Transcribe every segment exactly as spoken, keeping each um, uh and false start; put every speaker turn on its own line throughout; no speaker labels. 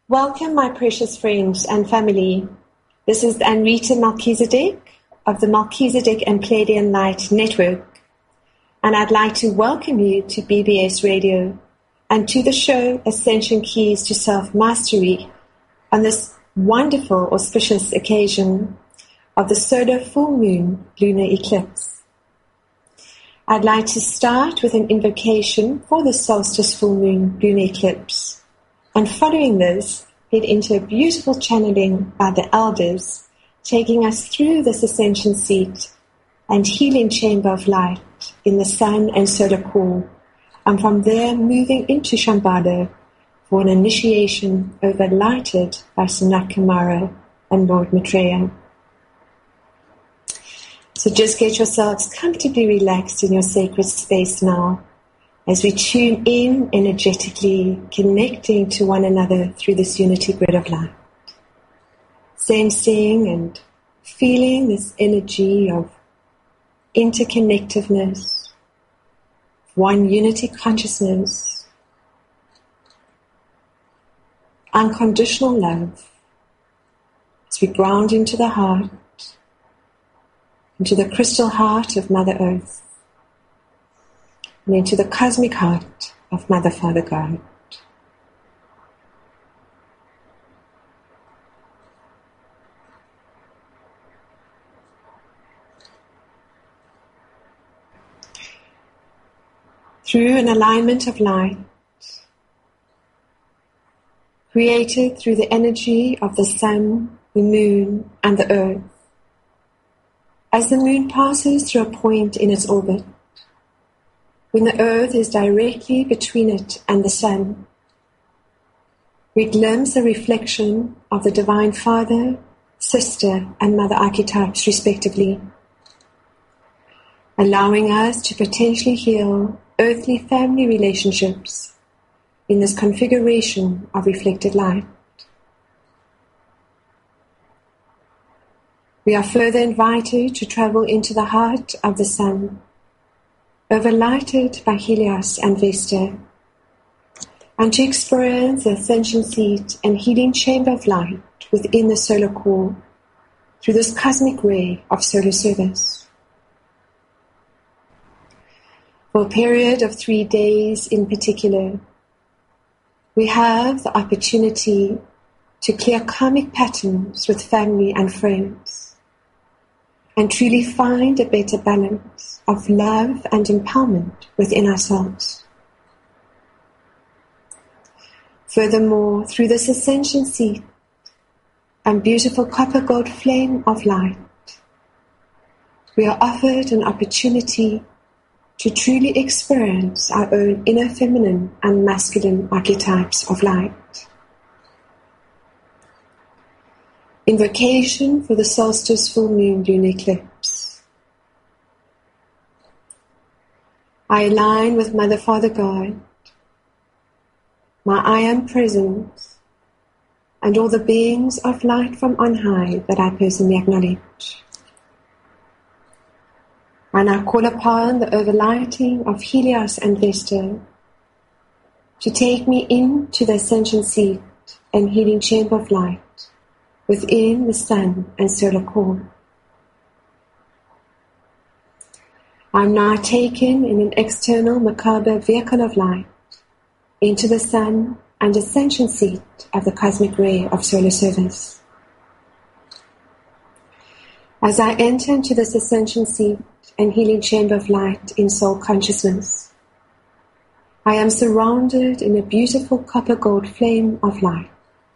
Welcome, my precious friends and family. This is Anrita Melchizedek of the Melchizedek and Pleiadian Light Network, and I'd like to welcome you to B B S Radio and to the show Ascension Keys to Self-Mastery on this wonderful, auspicious occasion of the solar full moon lunar eclipse. I'd like to start with an invocation for the solstice full moon lunar eclipse, and following this, head into a beautiful channeling by the elders, taking us through this ascension seat and healing chamber of light in the sun and solar core, and from there moving into Shambhala for an initiation over lighted by Sanat Kumara and Lord Maitreya. So just get yourselves comfortably relaxed in your sacred space now, as we tune in energetically, connecting to one another through this unity grid of light. Sensing and feeling this energy of interconnectedness, one unity consciousness, unconditional love, as we ground into the heart, into the crystal heart of Mother Earth, and into the cosmic heart of Mother Father God. Through an alignment of light, created through the energy of the sun, the moon, and the earth, as the moon passes through a point in its orbit, when the earth is directly between it and the sun, we glimpse a reflection of the Divine Father, Sister, and Mother archetypes respectively, allowing us to potentially heal earthly family relationships in this configuration of reflected light. We are further invited to travel into the heart of the sun, overlighted by Helios and Vesta, and to experience the ascension seat and healing chamber of light within the solar core through this cosmic ray of solar service. For a period of three days in particular, we have the opportunity to clear karmic patterns with family and friends, and truly find a better balance of love and empowerment within ourselves. Furthermore, through this ascension seat and beautiful copper gold flame of light, we are offered an opportunity to truly experience our own inner feminine and masculine archetypes of light. Invocation for the solstice full moon lunar eclipse. I align with Mother Father God, my I Am Presence, and all the beings of light from on high that I personally acknowledge. And I call upon the overlighting of Helios and Vesta to take me into the ascension seat and healing chamber of light within the sun and solar core. I am now taken in an external Merkaba vehicle of light into the sun and ascension seat of the cosmic ray of solar service. As I enter into this ascension seat and healing chamber of light in soul consciousness, I am surrounded in a beautiful copper gold flame of light.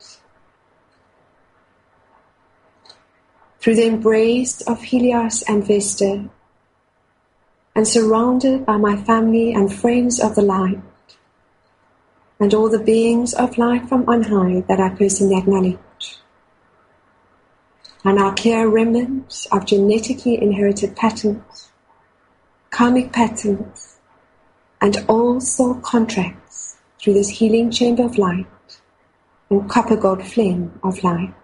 Through the embrace of Helios and Vesta, and surrounded by my family and friends of the light, and all the beings of light from on high that I personally acknowledge, and our clear remnants of genetically inherited patterns, karmic patterns, and all soul contracts through this healing chamber of light and copper gold flame of light.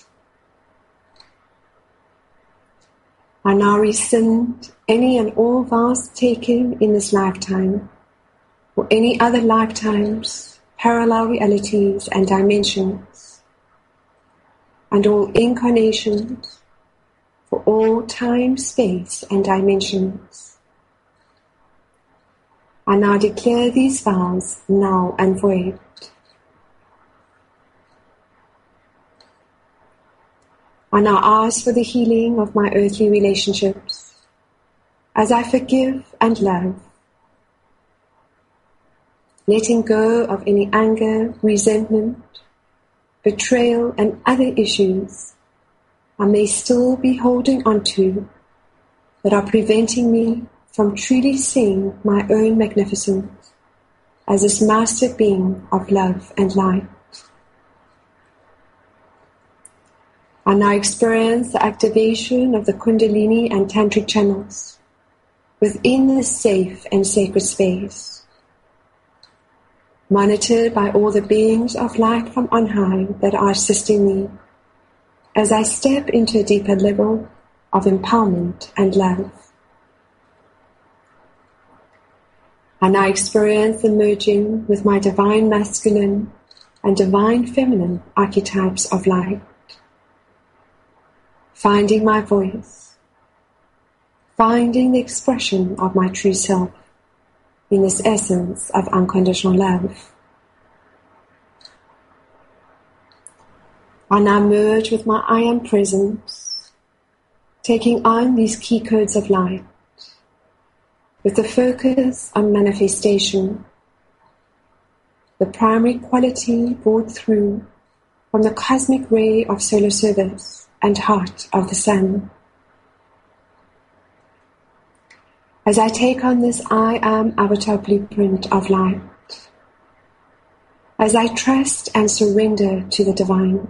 I now rescind any and all vows taken in this lifetime or any other lifetimes, parallel realities and dimensions, and all incarnations for all time, space, and dimensions. I now declare these vows null and void. I now ask for the healing of my earthly relationships as I forgive and love, letting go of any anger, resentment, betrayal, and other issues I may still be holding on to that are preventing me from truly seeing my own magnificence as this master being of love and light. I now experience the activation of the Kundalini and Tantric channels within this safe and sacred space, monitored by all the beings of light from on high that are assisting me as I step into a deeper level of empowerment and love. I now experience the merging with my divine masculine and divine feminine archetypes of light, finding my voice, finding the expression of my true self in this essence of unconditional love. I now merge with my I Am presence, taking on these key codes of light, with the focus on manifestation, the primary quality brought through from the cosmic ray of solar service and heart of the sun. As I take on this I Am avatar blueprint of light, as I trust and surrender to the divine,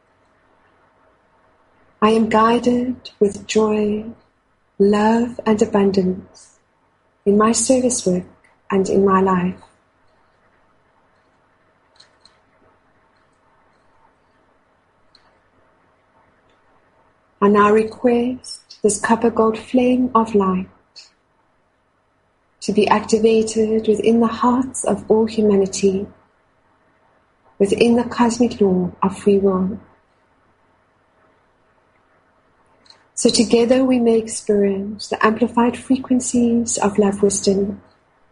I am guided with joy, love, and abundance in my service work and in my life. I now request this copper gold flame of light to be activated within the hearts of all humanity, within the cosmic law of free will. So together we may experience the amplified frequencies of love wisdom.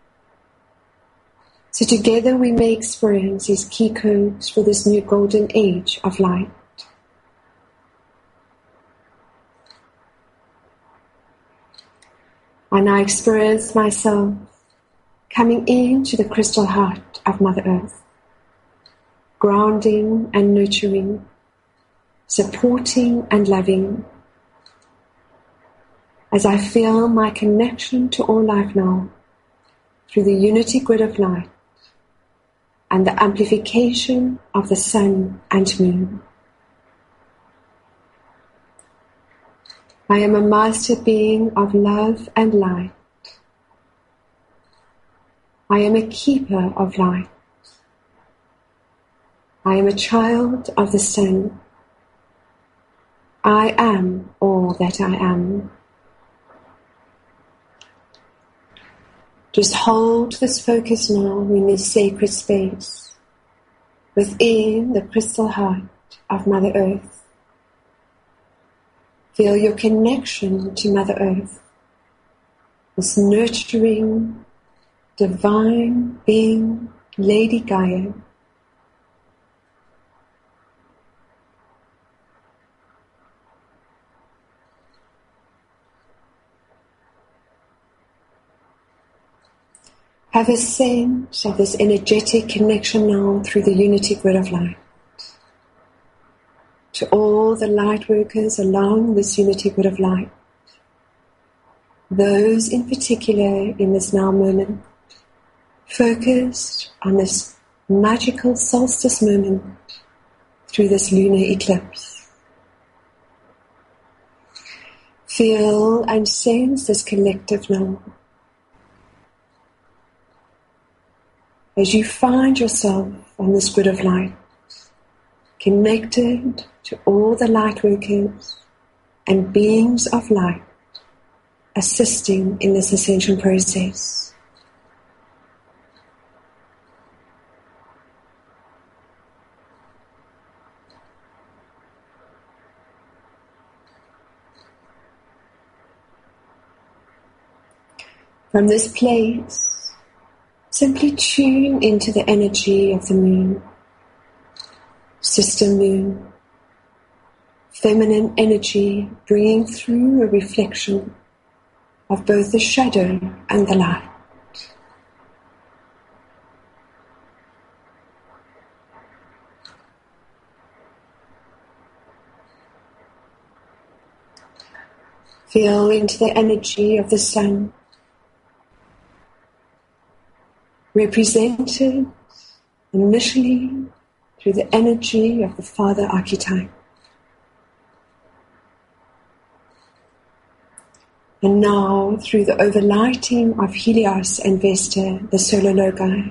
So together we may experience these key codes for this new golden age of light. I now experience myself coming into the crystal heart of Mother Earth, grounding and nurturing, supporting and loving, as I feel my connection to all life now through the unity grid of light and the amplification of the sun and moon. I am a master being of love and light. I am a keeper of light. I am a child of the sun. I am all that I am. Just hold this focus now in this sacred space within the crystal heart of Mother Earth. Feel your connection to Mother Earth, this nurturing, divine being, Lady Gaia. Have a sense of this energetic connection now through the unity grid of light to all the light workers along this unity grid of light, those in particular in this now moment, focused on this magical solstice moment through this lunar eclipse. Feel and sense this collective now. As you find yourself on this grid of light, connected to all the light workers and beings of light, assisting in this ascension process. From this place, simply tune into the energy of the moon, sister moon, feminine energy bringing through a reflection of both the shadow and the light. Feel into the energy of the sun, represented initially through the energy of the Father Archetype. And now through the overlighting of Helios and Vesta, the solar logi.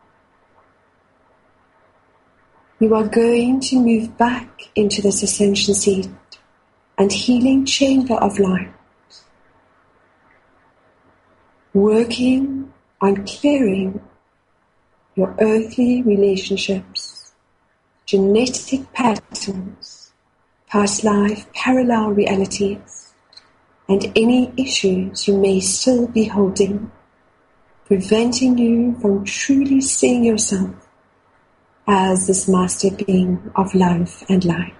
You are going to move back into this ascension seat and healing chamber of light, working on clearing your earthly relationships, genetic patterns, past life parallel realities, and any issues you may still be holding, preventing you from truly seeing yourself as this master being of love and light.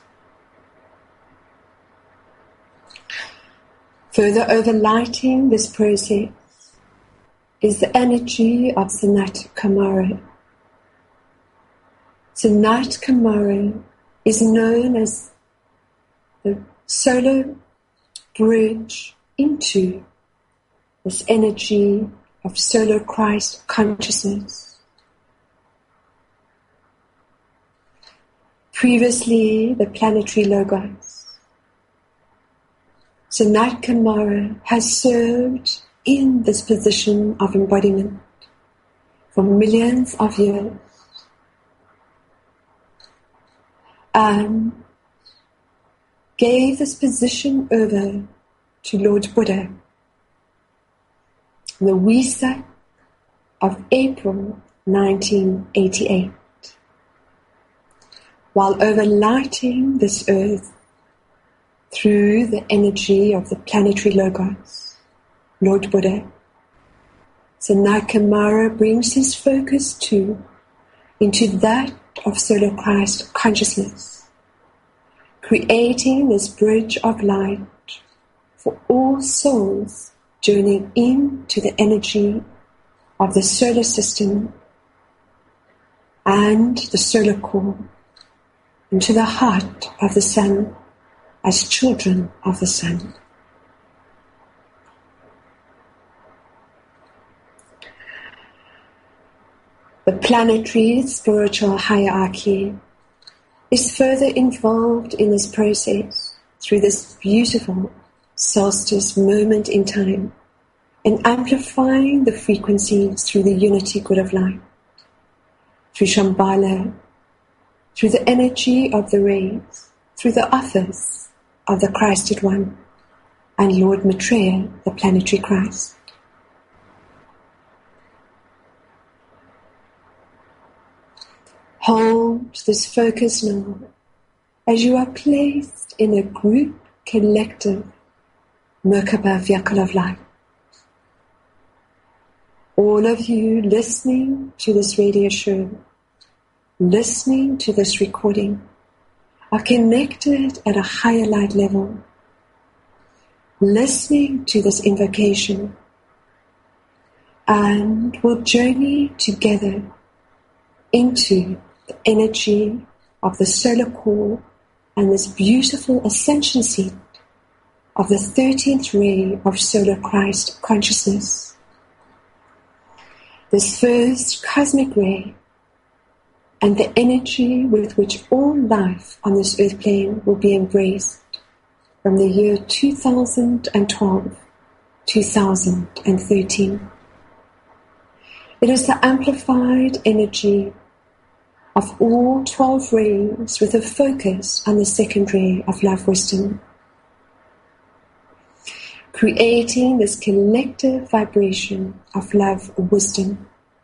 Further overlighting this process is the energy of Sanat Kumara. Sanat Kumara is known as the solar bridge into this energy of solar Christ consciousness. Previously, the planetary logos. Sanat Kumara has served in this position of embodiment for millions of years, and gave this position over to Lord Buddha on the Wesak of April nineteen eighty-eight. While overlighting this earth through the energy of the planetary logos, Lord Buddha, Sanat Kumara brings his focus too into that of solar Christ consciousness, creating this bridge of light for all souls journeying into the energy of the solar system and the solar core, into the heart of the sun as children of the sun. The planetary spiritual hierarchy is further involved in this process through this beautiful solstice moment in time, and amplifying the frequencies through the unity good of light, through Shambhala, through the energy of the rays, through the office of the Christed One, and Lord Maitreya, the planetary Christ. Hold this focus now as you are placed in a group collective Merkaba vehicle of light. All of you listening to this radio show, listening to this recording, are connected at a higher light level, listening to this invocation, and will journey together into the energy of the solar core and this beautiful ascension seat of the thirteenth ray of solar Christ consciousness. This first cosmic ray and the energy with which all life on this earth plane will be embraced from the year two thousand twelve, two thousand thirteen. It is the amplified energy of all twelve rays with a focus on the second ray of love wisdom, creating this collective vibration of love wisdom.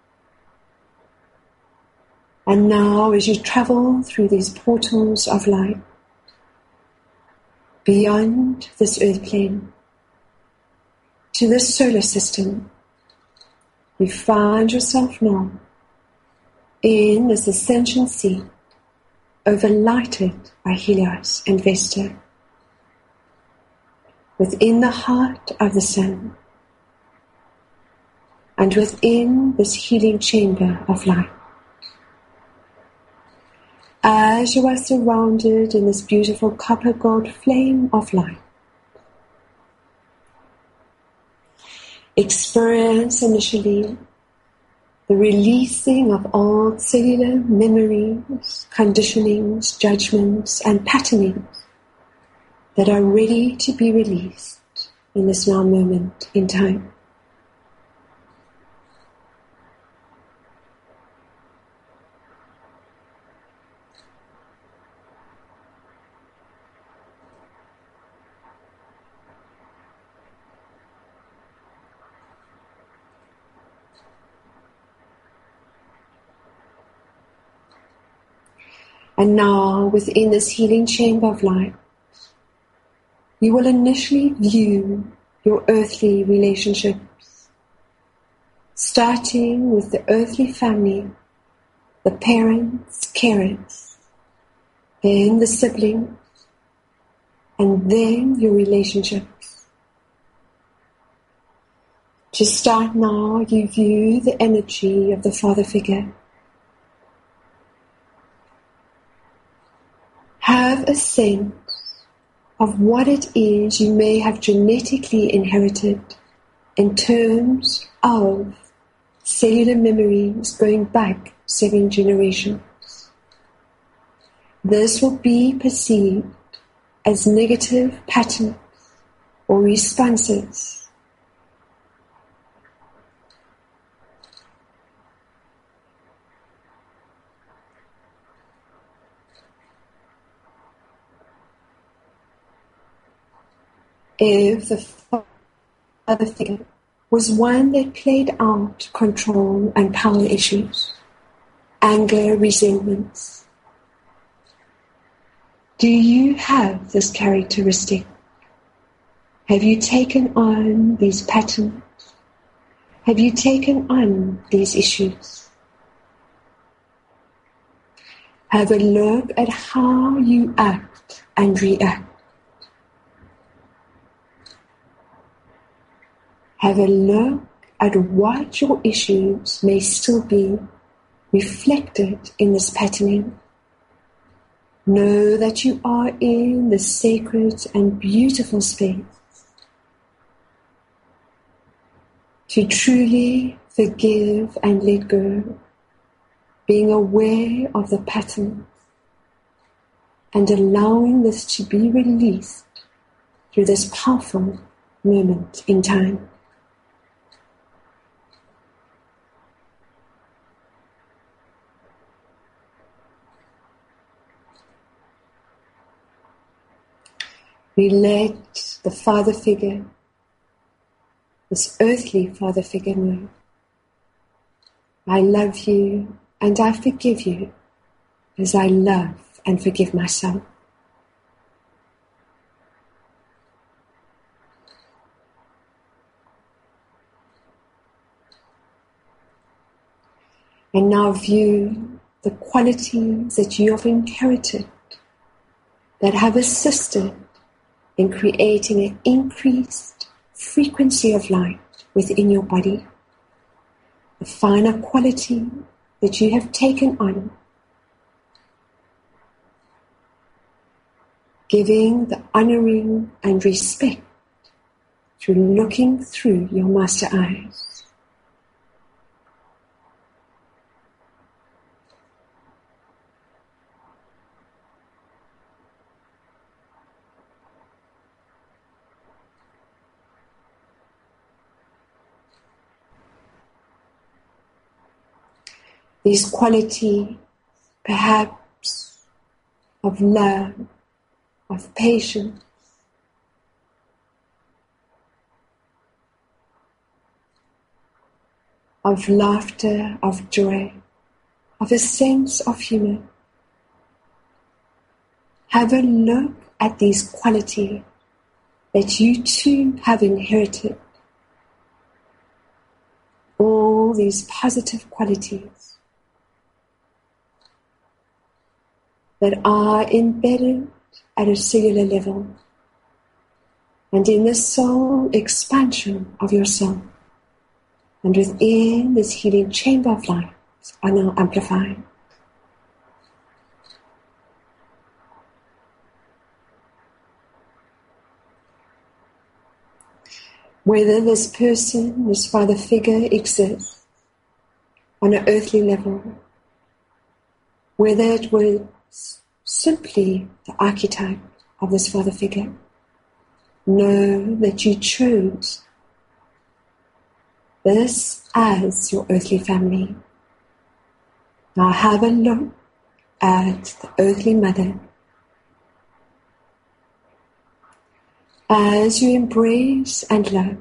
And now, as you travel through these portals of light, beyond this earth plane, to the solar system. You find yourself now in this ascension seat, overlighted by Helios and Vesta, within the heart of the sun, and within this healing chamber of light. As you are surrounded in this beautiful copper gold flame of light, experience initially the releasing of old cellular memories, conditionings, judgments, and patternings that are ready to be released in this now moment in time. And now, within this healing chamber of light, you will initially view your earthly relationships, starting with the earthly family, the parents, carers, then the siblings, and then your relationships. To start now, you view the energy of the father figure. Have a sense of what it is you may have genetically inherited in terms of cellular memories going back seven generations. This will be perceived as negative patterns or responses. If the father figure was one that played out control and power issues, anger, resentments, do you have this characteristic? Have you taken on these patterns? Have you taken on these issues? Have a look at how you act and react. Have a look at what your issues may still be reflected in this patterning. Know that you are in the sacred and beautiful space to truly forgive and let go, being aware of the pattern and allowing this to be released through this powerful moment in time. We let the father figure, this earthly father figure, know, I love you and I forgive you as I love and forgive myself. And now view the qualities that you have inherited that have assisted in creating an increased frequency of light within your body, the finer quality that you have taken on, giving the honoring and respect through looking through your master eyes. These qualities, perhaps, of love, of patience, of laughter, of joy, of a sense of humor. Have a look at these qualities that you too have inherited these positive qualities that are embedded at a cellular level and in the soul expansion of your soul, and within this healing chamber of light are now amplified. Whether this person, this father figure exists on an earthly level, whether it was simply the archetype of this father figure, know that you chose this as your earthly family. Now have a look at the earthly mother. As you embrace and love,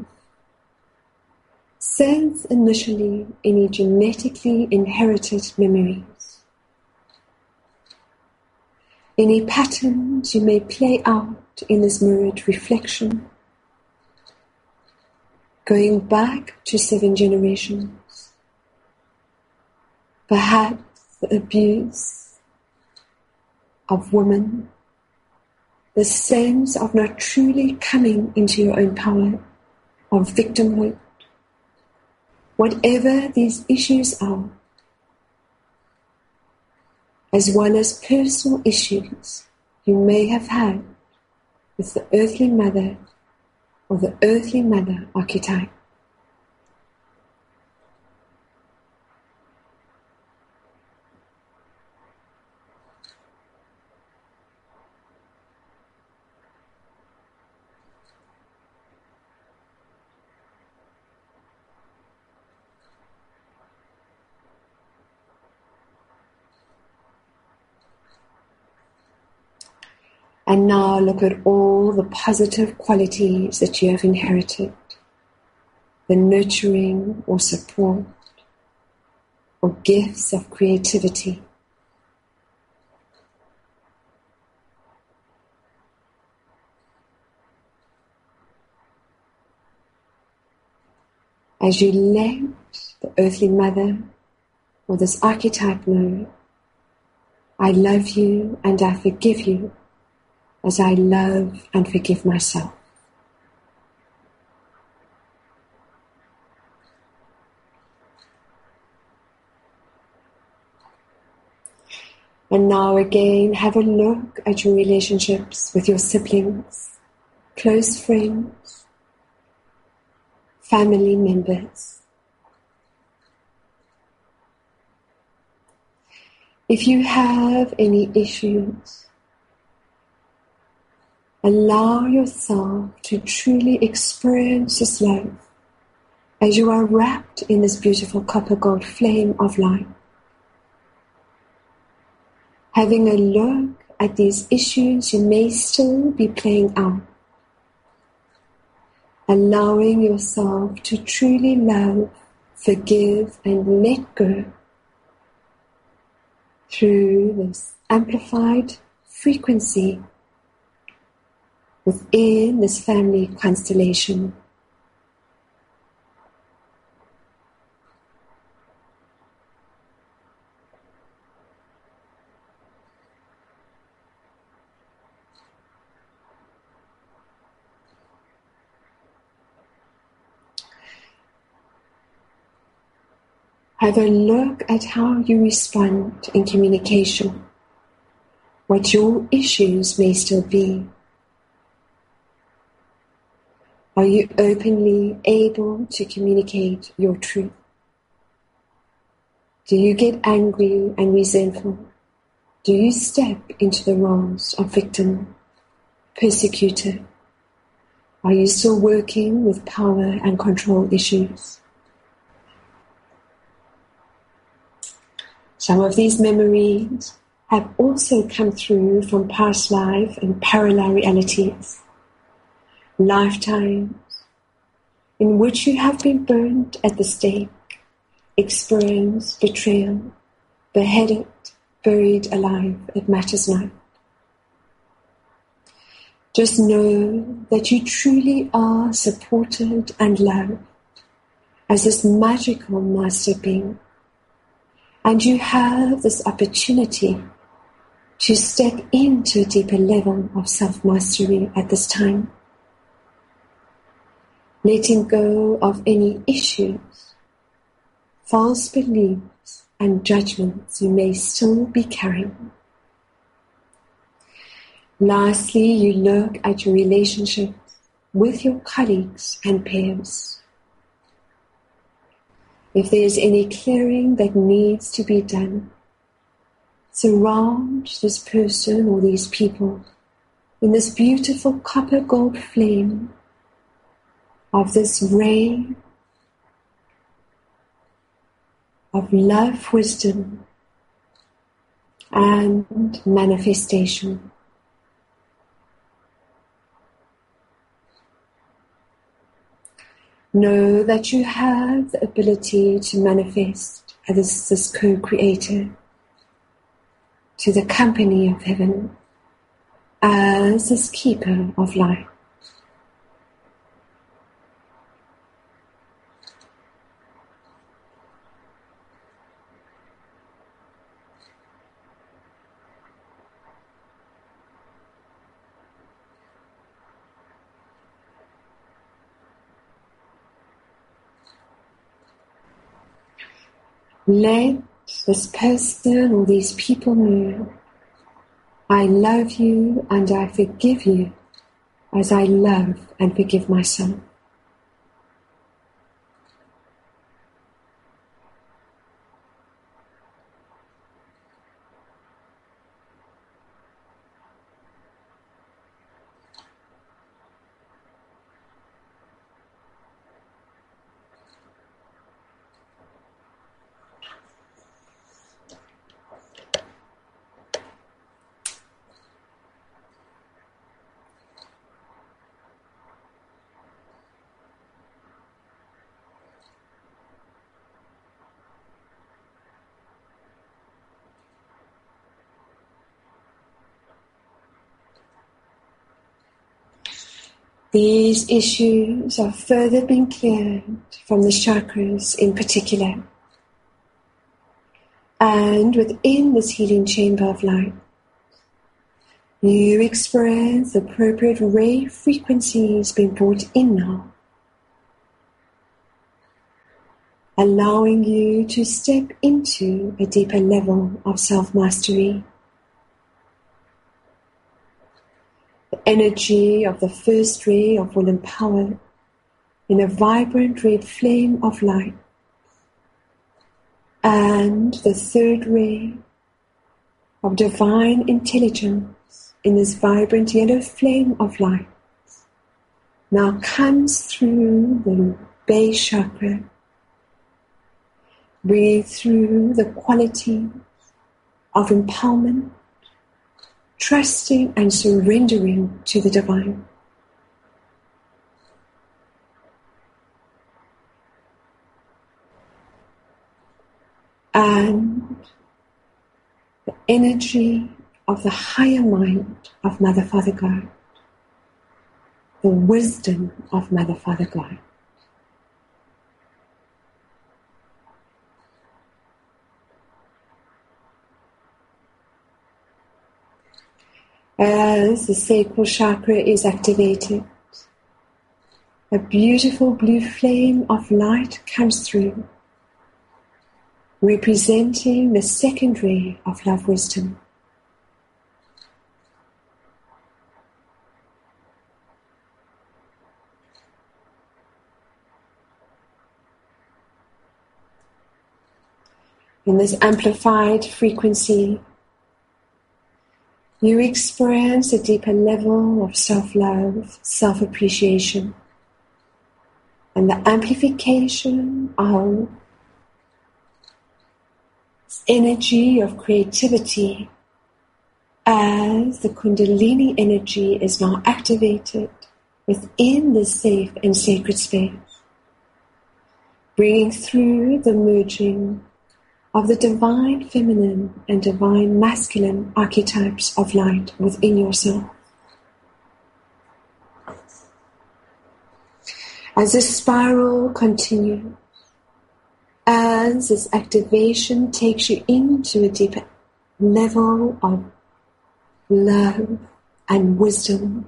sense initially any genetically inherited memories, any patterns you may play out in this mirrored reflection, going back to seven generations, perhaps the abuse of women, the sense of not truly coming into your own power, of victimhood. Whatever these issues are, as well as personal issues you may have had with the earthly mother or the earthly mother archetype. And now look at all the positive qualities that you have inherited, the nurturing or support or gifts of creativity. As you let the earthly mother or this archetype know, I love you and I forgive you, as I love and forgive myself. And now again, have a look at your relationships with your siblings, close friends, family members. If you have any issues, allow yourself to truly experience this love as you are wrapped in this beautiful copper gold flame of light. Having a look at these issues you may still be playing out. Allowing yourself to truly love, forgive, and let go through this amplified frequency within this family constellation. Have a look at how you respond in communication, what your issues may still be. Are you openly able to communicate your truth? Do you get angry and resentful? Do you step into the roles of victim, persecutor? Are you still working with power and control issues? Some of these memories have also come through from past life and parallel realities. Lifetimes in which you have been burned at the stake, experienced betrayal, beheaded, buried alive, it matters not. Just know that you truly are supported and loved, as this magical master being. And you have this opportunity to step into a deeper level of self-mastery at this time. Letting go of any issues, false beliefs, and judgments you may still be carrying. Lastly, you look at your relationships with your colleagues and peers. If there is any clearing that needs to be done, surround this person or these people in this beautiful copper gold flame of this ray of love, wisdom, and manifestation. Know that you have the ability to manifest as this co-creator to the company of heaven, as this keeper of light. Let this person or these people know, I love you and I forgive you as I love and forgive myself. These issues are further being cleared from the chakras in particular. And within this healing chamber of light, you experience the appropriate ray frequencies being brought in now, allowing you to step into a deeper level of self-mastery. The energy of the first ray of will and power in a vibrant red flame of light, and the third ray of divine intelligence in this vibrant yellow flame of light now comes through the base chakra, breathe through the quality of empowerment, trusting and surrendering to the divine. And the energy of the higher mind of Mother Father God, the wisdom of Mother Father God. As the sacral chakra is activated, a beautiful blue flame of light comes through, representing the second ray of love wisdom. In this amplified frequency, you experience a deeper level of self-love, self-appreciation, and the amplification of energy of creativity as the Kundalini energy is now activated within this safe and sacred space, bringing through the merging of the divine feminine and divine masculine archetypes of light within yourself. As this spiral continues, as this activation takes you into a deeper level of love and wisdom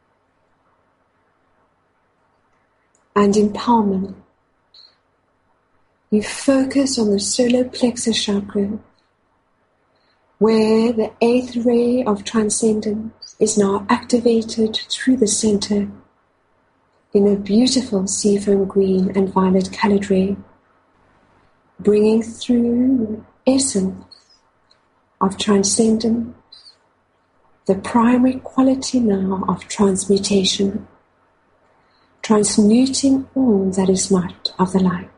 and empowerment, you focus on the solar plexus chakra, where the eighth ray of transcendence is now activated through the center in a beautiful seafoam green and violet colored ray, bringing through the essence of transcendence, the primary quality now of transmutation, transmuting all that is not of the light.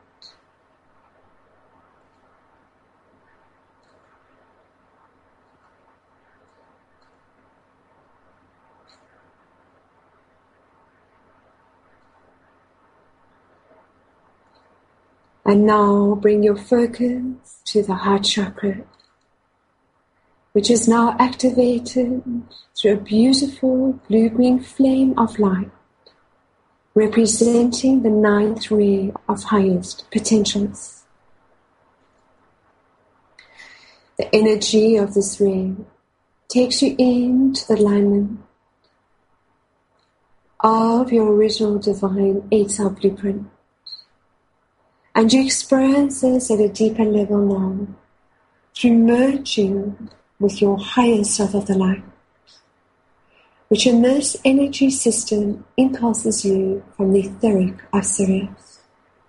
And now bring your focus to the heart chakra, which is now activated through a beautiful blue-green flame of light, representing the ninth ray of highest potentials. The energy of this ray takes you into the alignment of your original divine eight-cell blueprint. And you experience this at a deeper level now through merging with your higher self of the light, which in this energy system impulses you from the etheric of Sirius.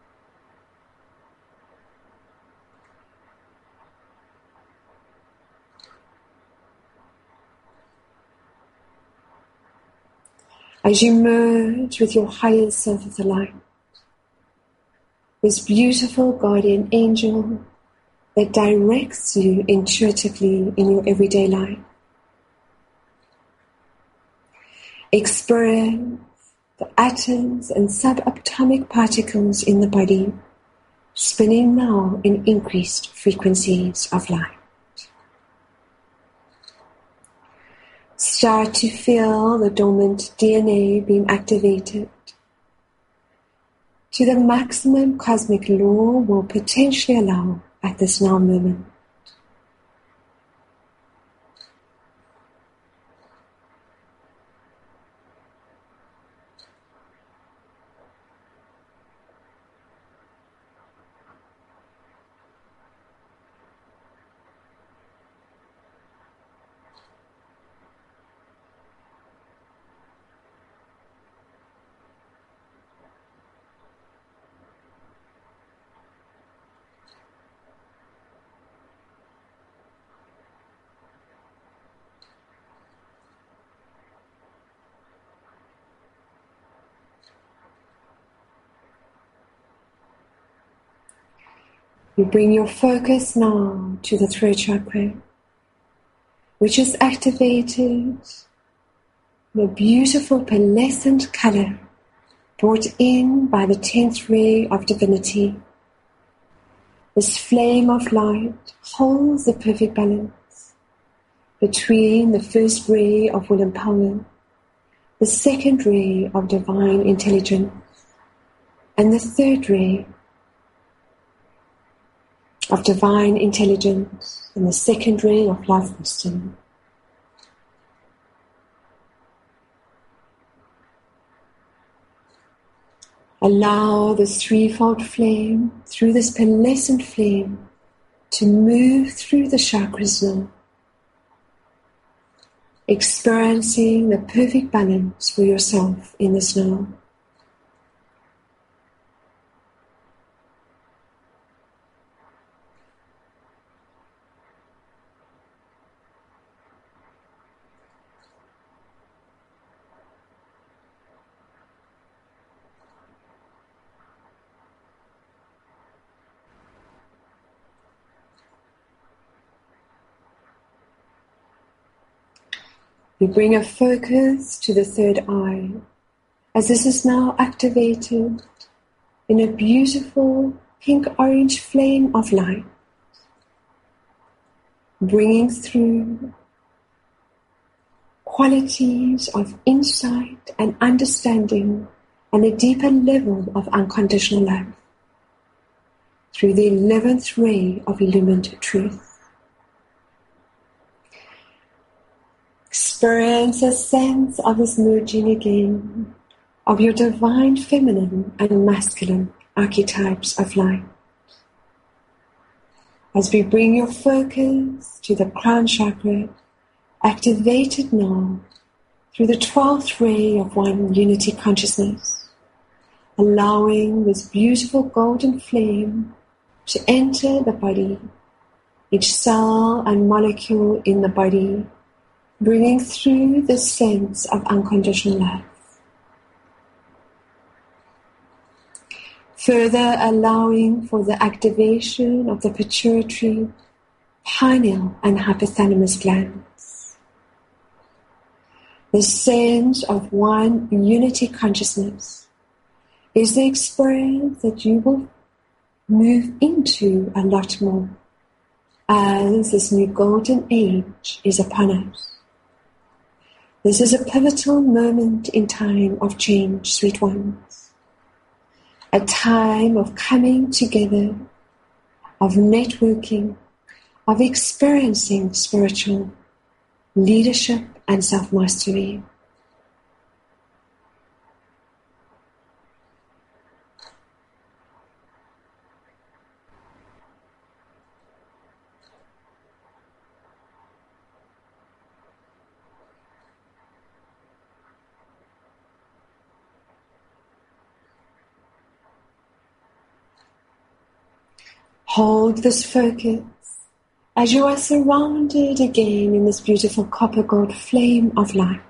As you merge with your higher self of the light, this beautiful guardian angel that directs you intuitively in your everyday life. Experience the atoms and subatomic particles in the body spinning now in increased frequencies of light. Start to feel the dormant D N A being activated to the maximum cosmic law will potentially allow at this now moment. You bring your focus now to the throat chakra, which is activated in a beautiful pearlescent color brought in by the tenth ray of divinity. This flame of light holds the perfect balance between the first ray of will and power, the second ray of divine intelligence, and the third ray of divine intelligence, and the second ray of life wisdom. Allow this threefold flame, through this pearlescent flame, to move through the chakras now, experiencing the perfect balance for yourself in this now. You bring a focus to the third eye, as this is now activated in a beautiful pink-orange flame of light, bringing through qualities of insight and understanding and a deeper level of unconditional love. through the eleventh ray of illumined truth. Experience a sense of this merging again of your divine feminine and masculine archetypes of light. As we bring your focus to the crown chakra, activated now through the twelfth ray of one unity consciousness, allowing this beautiful golden flame to enter the body, each cell and molecule in the body, bringing through the sense of unconditional love. Further allowing for the activation of the pituitary, pineal and hypothalamus glands. The sense of one unity consciousness is the experience that you will move into a lot more as this new golden age is upon us. This is a pivotal moment in time of change, sweet ones. A time of coming together, of networking, of experiencing spiritual leadership and self-mastery. Hold this focus as you are surrounded again in this beautiful copper gold flame of light.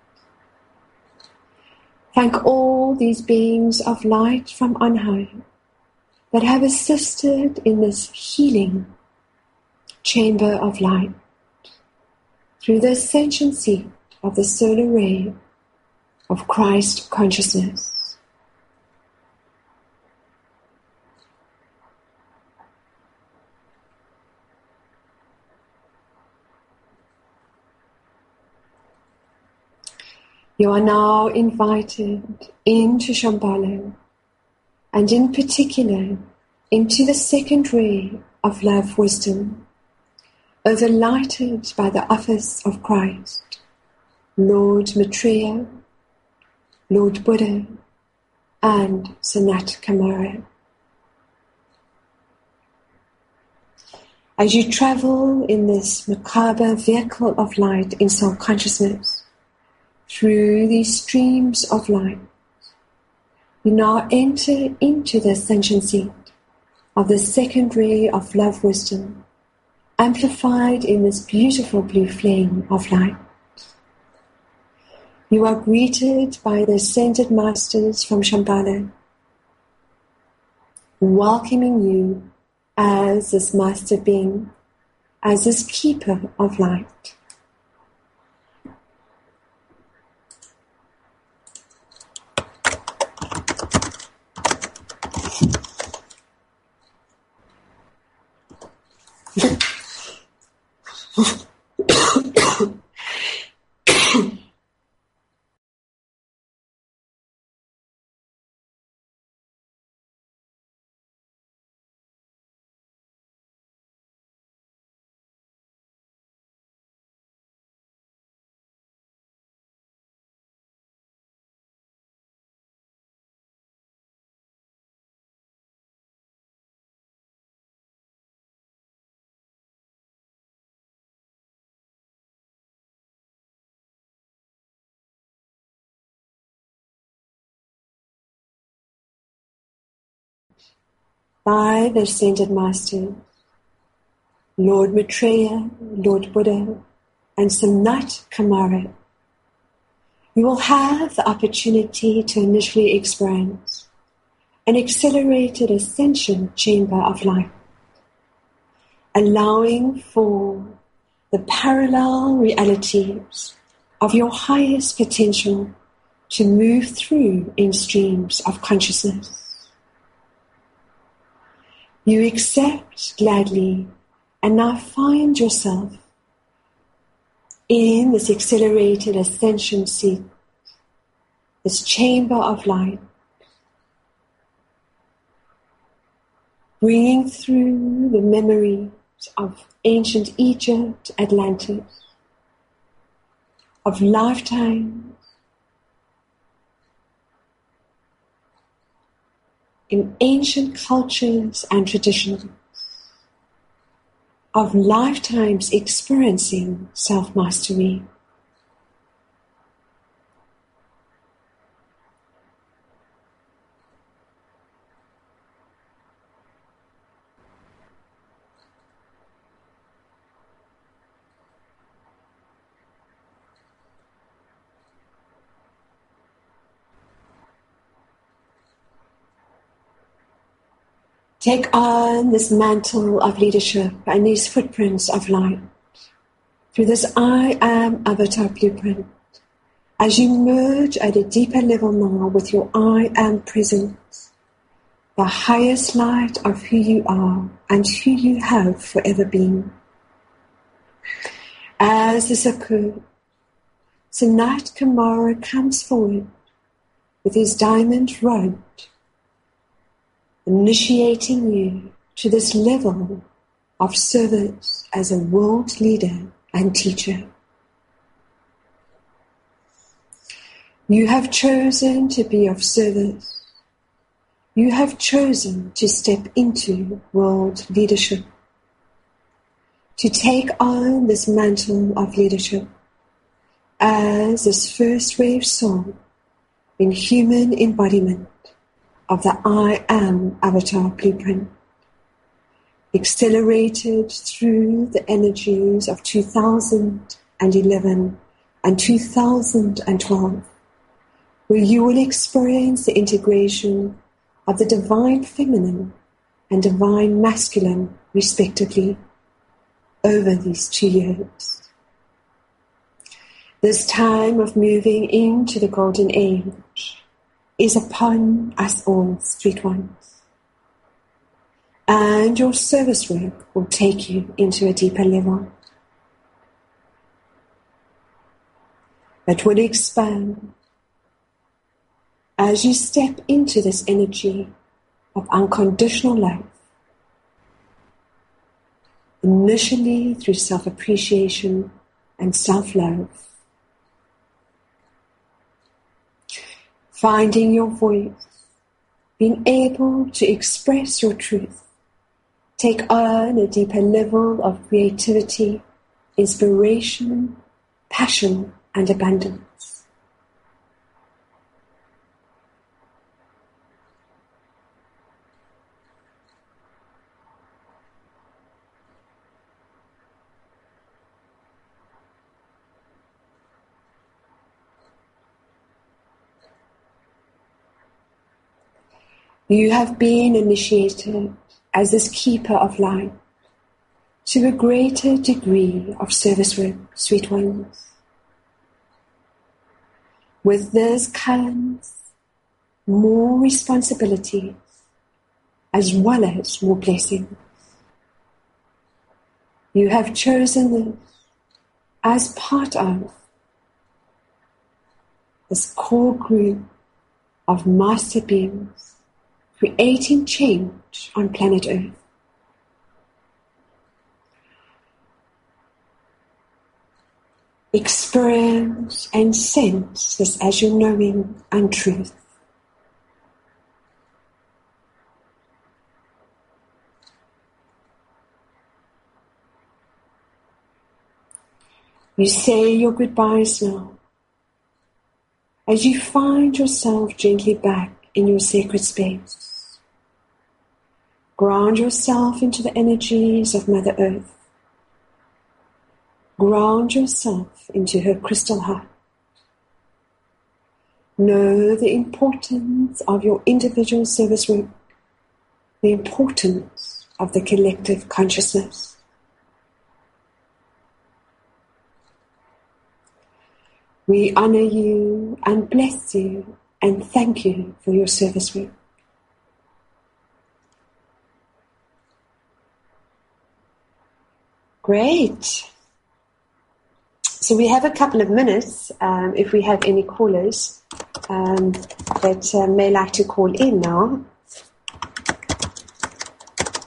Thank all these beings of light from on high that have assisted in this healing chamber of light through the ascension seat of the solar ray of Christ consciousness. You are now invited into Shambhala, and in particular into the second ray of love wisdom, overlighted by the office of Christ, Lord Maitreya, Lord Buddha, and Sanat Kumara. As you travel in this macabre vehicle of light in soul consciousness, through these streams of light, you now enter into the ascension seat of the second ray of love wisdom, amplified in this beautiful blue flame of light. You are greeted by the ascended masters from Shambhala, welcoming you as this master being, as this keeper of light. By the ascended masters, Lord Maitreya, Lord Buddha, and Sanat Kumara, you will have the opportunity to initially experience an accelerated ascension chamber of light, allowing for the parallel realities of your highest potential to move through in streams of consciousness. You accept gladly and now find yourself in this accelerated ascension seat, this chamber of light. bringing through the memories of ancient Egypt, Atlantis, of lifetimes in ancient cultures and traditions, of lifetimes experiencing self-mastery. Take on this mantle of leadership and these footprints of light through this I Am Avatar blueprint as you merge at a deeper level now with your I Am presence, the highest light of who you are and who you have forever been. As this occurs, Sanat Kumara comes forward with his diamond rod, initiating you to this level of service as a world leader and teacher. You have chosen to be of service. You have chosen to step into world leadership, to take on this mantle of leadership as this first wave soul in human embodiment of the I Am Avatar blueprint, accelerated through the energies of two thousand eleven and two thousand twelve, where you will experience the integration of the divine feminine and divine masculine, respectively, over these two years. This time of moving into the golden age is upon us all, sweet ones. And your service work will take you into a deeper level. It will expand as you step into this energy of unconditional love, initially through self-appreciation and self-love. Finding your voice, being able to express your truth, take on a deeper level of creativity, inspiration, passion, and abundance. You have been initiated as this keeper of light to a greater degree of service work, sweet ones. With this comes more responsibilities as well as more blessings. You have chosen this as part of this core group of master beings creating change on planet Earth. Experience and sense this as your knowing and truth. You say your goodbyes now as you find yourself gently back in your sacred space. Ground yourself into the energies of Mother Earth. Ground yourself into her crystal heart. Know the importance of your individual service work, the importance of the collective consciousness. We honor you and bless you and thank you for your service work. Great. So we have a couple of minutes um, if we have any callers um, that uh, may like to call in now.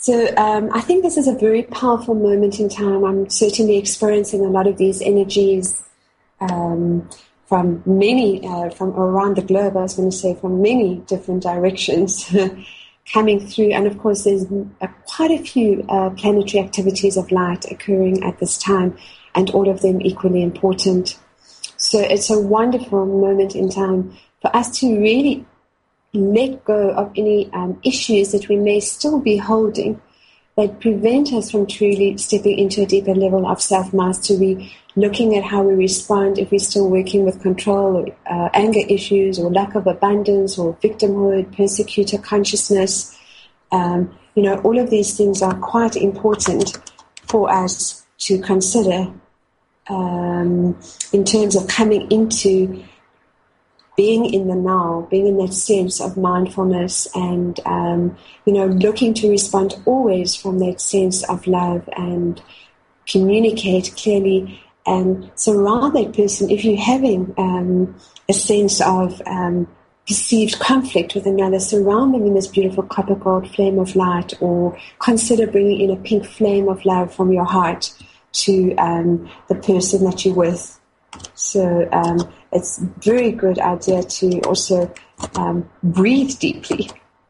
So um, I think this is a very powerful moment in time. I'm certainly experiencing a lot of these energies um, from many, uh, from around the globe, I was going to say, from many different directions coming through. And of course, there's uh, quite a few uh, planetary activities of light occurring at this time, and all of them equally important. So it's a wonderful moment in time for us to really let go of any um, issues that we may still be holding that prevent us from truly stepping into a deeper level of self-mastery, looking at how we respond if we're still working with control or uh, anger issues or lack of abundance or victimhood, persecutor consciousness. Um, you know, all of these things are quite important for us to consider um, in terms of coming into being in the now, being in that sense of mindfulness and, um, you know, looking to respond always from that sense of love and communicate clearly and surround that person. If you're having um, a sense of um, perceived conflict with another, surround them in this beautiful copper gold flame of light, or consider bringing in a pink flame of love from your heart to um, the person that you're with. So um, it's a very good idea to also um, breathe deeply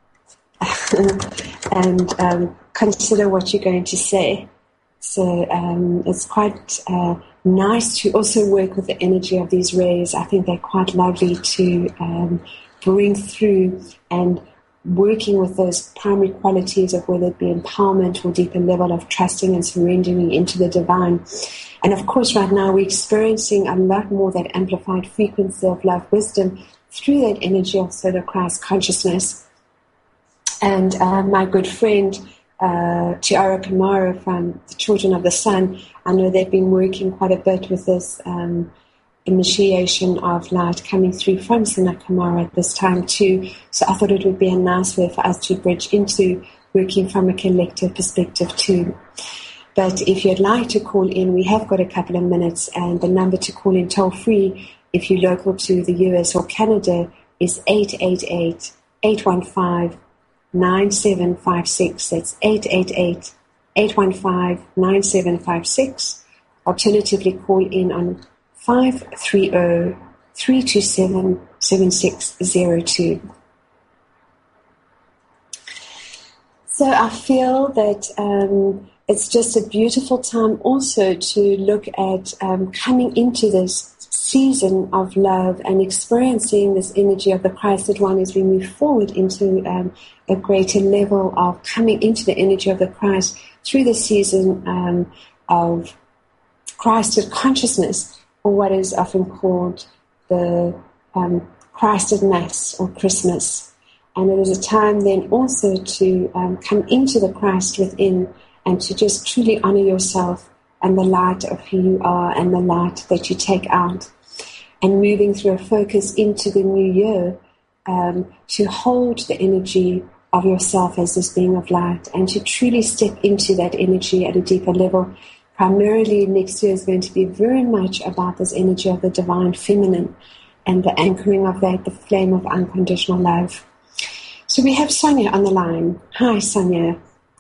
and um, consider what you're going to say. So um, it's quite uh, nice to also work with the energy of these rays. I think they're quite lovely to um, bring through, and working with those primary qualities of whether it be empowerment or deeper level of trusting and surrendering into the divine. And of course, right now we're experiencing a lot more that amplified frequency of love wisdom through that energy of Solar Christ consciousness. And uh, my good friend, uh, Tiara Kamara from the Children of the Sun, I know they've been working quite a bit with this um, initiation of light coming through from Sana Kamara at this time too. So I thought it would be a nice way for us to bridge into working from a collective perspective too. But if you'd like to call in, we have got a couple of minutes, and the number to call in toll free if you're local to the U S or Canada is eight eight eight, eight one five, nine seven five six. That's eight eight eight, eight one five, nine seven five six. Alternatively, call in on five three zero, three two seven, seven six zero two. So I feel that um, it's just a beautiful time also to look at um, coming into this season of love and experiencing this energy of the Christed One as we move forward into um, a greater level of coming into the energy of the Christ through the season um, of Christed consciousness, or what is often called the um, Christed Mass or Christmas. And it is a time then also to um, come into the Christ within and to just truly honor yourself and the light of who you are and the light that you take out. And moving through a focus into the new year um, to hold the energy of yourself as this being of light and to truly step into that energy at a deeper level. Primarily next year is going to be very much about this energy of the divine feminine and the anchoring of that, the flame of unconditional love. So we have Sonia on the line. Hi, Sonia.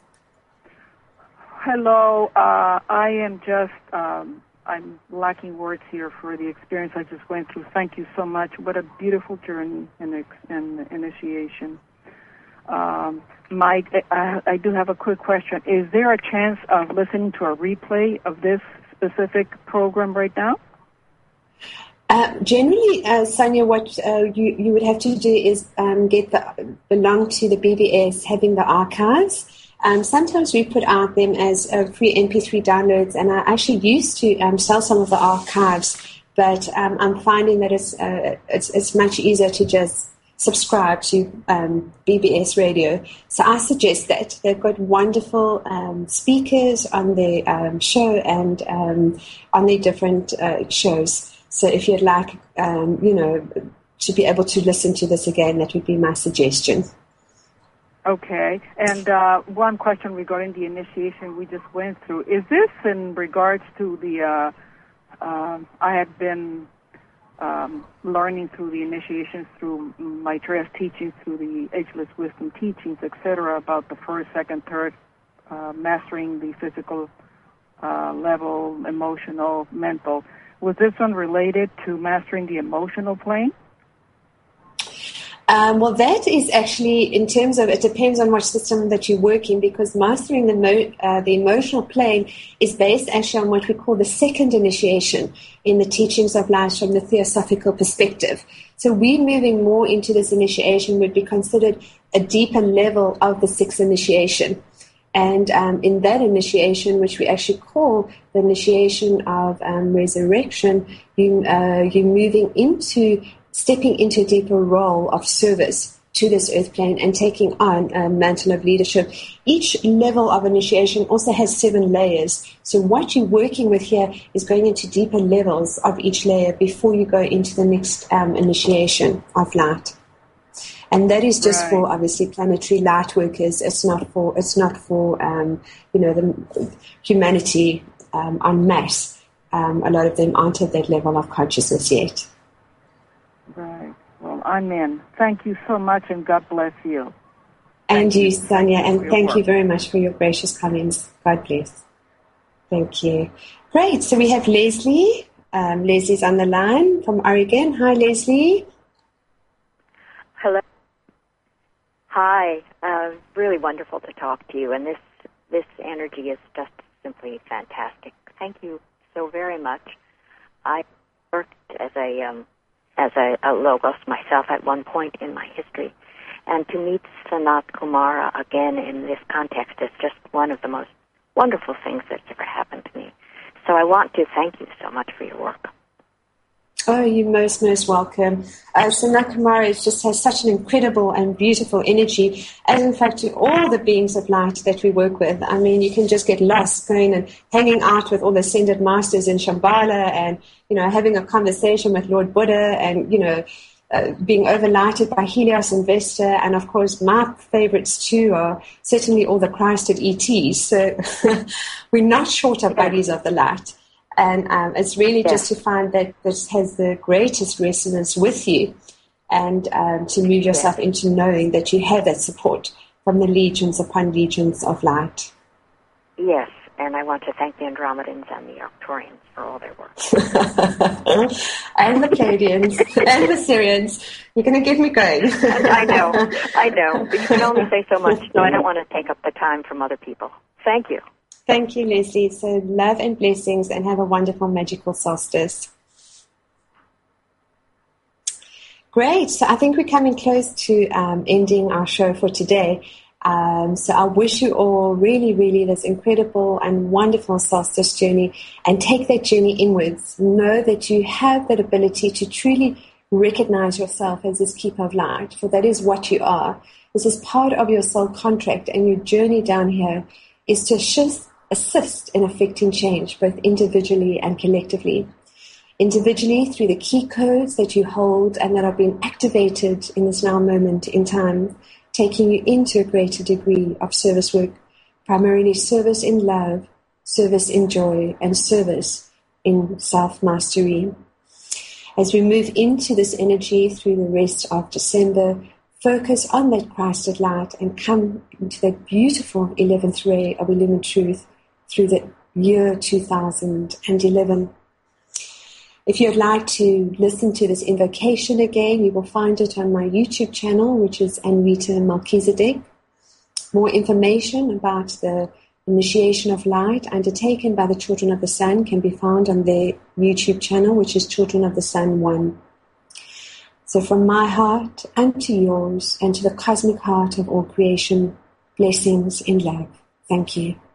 Hello. Uh, I am just, um, I'm lacking words here for the experience I just went through. Thank you so much. What a beautiful journey and, and initiation. Um, Mike, I, I do have a quick question. Is there a chance of listening to a replay of this specific program right now?
Uh, generally, uh, Sonia, what uh, you, you would have to do is um, get the, belong to the B B S, having the archives. Um, sometimes we put out them as uh, free M P three downloads, and I actually used to um, sell some of the archives, but um, I'm finding that it's, uh, it's it's much easier to just subscribe to um, B B S Radio. So I suggest that. They've got wonderful um, speakers on their um, show and um, on their different uh, shows. So if you'd like, um, you know, to be able to listen to this again, that would be my suggestion.
Okay. And uh, one question regarding the initiation we just went through. Is this in regards to the, uh, uh, I had been um, learning through the initiations, through Maitreya's teachings, through the Ageless Wisdom teachings, et cetera, about the first, second, third uh, mastering the physical uh, level, emotional, mental. Was this one related to mastering the emotional plane?
Um, well, that is actually, in terms of, it depends on what system that you work in, because mastering the, mo- uh, the emotional plane is based actually on what we call the second initiation in the teachings of life from the theosophical perspective. So we're moving more into this initiation would be considered a deeper level of the sixth initiation. And um, in that initiation, which we actually call the initiation of um, resurrection, you, uh, you're moving into stepping into a deeper role of service to this earth plane and taking on a mantle of leadership. Each level of initiation also has seven layers. So what you're working with here is going into deeper levels of each layer before you go into the next um, initiation of light. And that is just right. for obviously planetary light workers. It's not for it's not for um, you know the humanity um, en masse. Um, a lot of them aren't at that level of consciousness yet.
Right. Well, I'm in. Thank you so much, and God bless you.
And you, Sonia, and thank you very much for your gracious comments. God bless. Thank you. Great. So we have Leslie. Um, Leslie's on the line from Oregon. Hi, Leslie.
Hello. Hi. Uh, really wonderful to talk to you, and this this energy is just simply fantastic. Thank you so very much. I worked as a um, as a, a logos myself at one point in my history, and to meet Sanat Kumara again in this context is just one of the most wonderful things that's ever happened to me. So I want to thank you so much for your work.
Oh, you're most, most welcome. Uh, Sanat Kumara is just has such an incredible and beautiful energy, as in fact to all the beings of light that we work with. I mean, you can just get lost going and hanging out with all the ascended masters in Shambhala and, you know, having a conversation with Lord Buddha and, you know, uh, being overlighted by Helios and Vesta. And, of course, my favorites, too, are certainly all the Christed E Ts. So we're not short of bodies of the light. And um, it's really yeah. just to find that this has the greatest resonance with you and um, to move yourself yeah. into knowing that you have that support from the legions upon legions of light.
Yes, and I want to thank the Andromedans and the Arcturians for all their work.
And the Pleiadians and the Syrians. You're going to get me going.
I know, I know. But you can only say so much, so I don't want to take up the time from other people. Thank you.
Thank you, Leslie. So love and blessings, and have a wonderful magical solstice. Great. So I think we're coming close to um, ending our show for today. Um, so I wish you all really, really this incredible and wonderful solstice journey, and take that journey inwards. Know that you have that ability to truly recognize yourself as this keeper of light, for that is what you are. This is part of your soul contract, and your journey down here is to assist assist in affecting change, both individually and collectively. Individually, through the key codes that you hold and that are being activated in this now moment in time, taking you into a greater degree of service work, primarily service in love, service in joy, and service in self-mastery. As we move into this energy through the rest of December, focus on that Christed light and come into that beautiful eleventh ray of illumined truth through the year two thousand eleven. If you'd like to listen to this invocation again, you will find it on my YouTube channel, which is Anrita Melchizedek. More information about the initiation of light undertaken by the Children of the Sun can be found on their YouTube channel, which is Children of the Sun one. So from my heart and to yours and to the cosmic heart of all creation, blessings in love. Thank you.